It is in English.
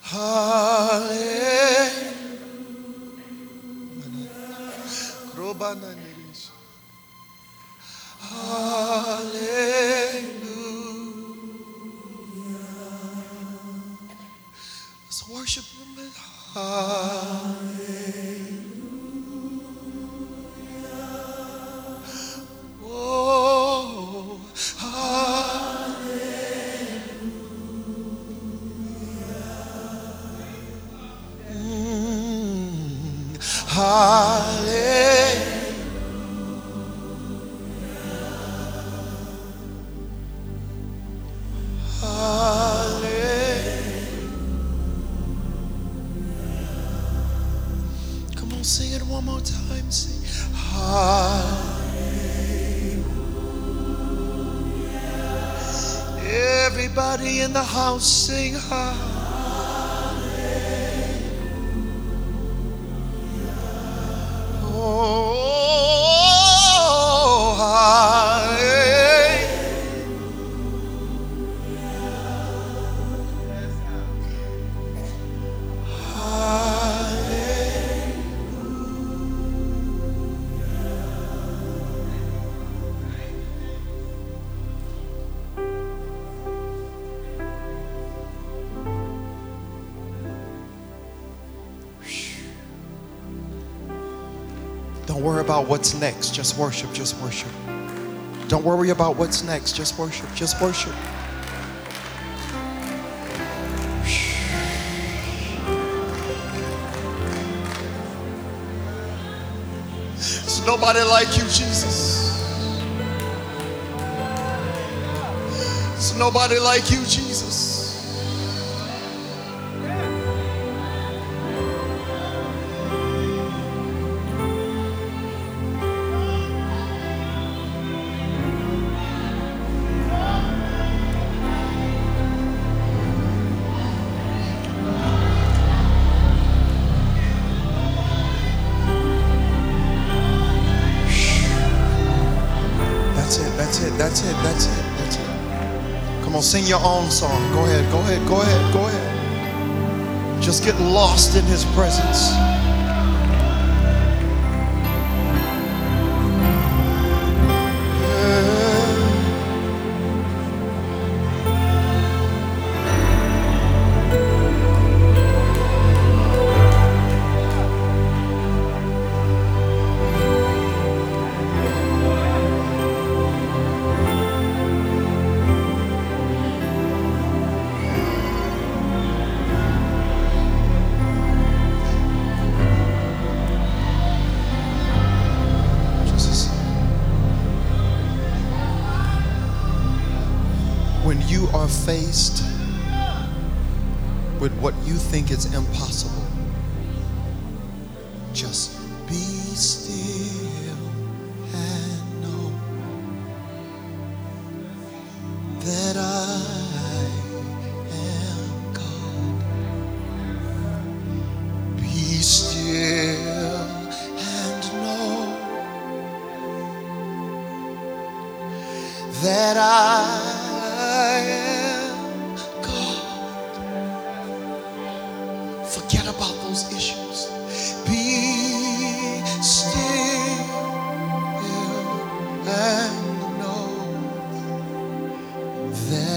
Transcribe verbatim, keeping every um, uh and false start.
Hallelujah. Let's worship Him. Hallelujah. Oh, hallelujah. Mm, hallelujah. Come on, sing it one more time. Sing. Hallelujah. Everybody in the house sing hallelujah. Oh, hallelujah. Don't worry about what's next. Just worship. Just worship. Don't worry about what's next. Just worship. Just worship. There's nobody like you, Jesus. There's nobody like you, Jesus. That's it, that's it, that's it, that's it, that's it. Come on, sing your own song. Go ahead, go ahead, go ahead, go ahead. Just get lost in His presence. When you are faced with what you think is impossible, just be still and know that I am God. Be still and know that I I am God. Forget about those issues. Be still and know that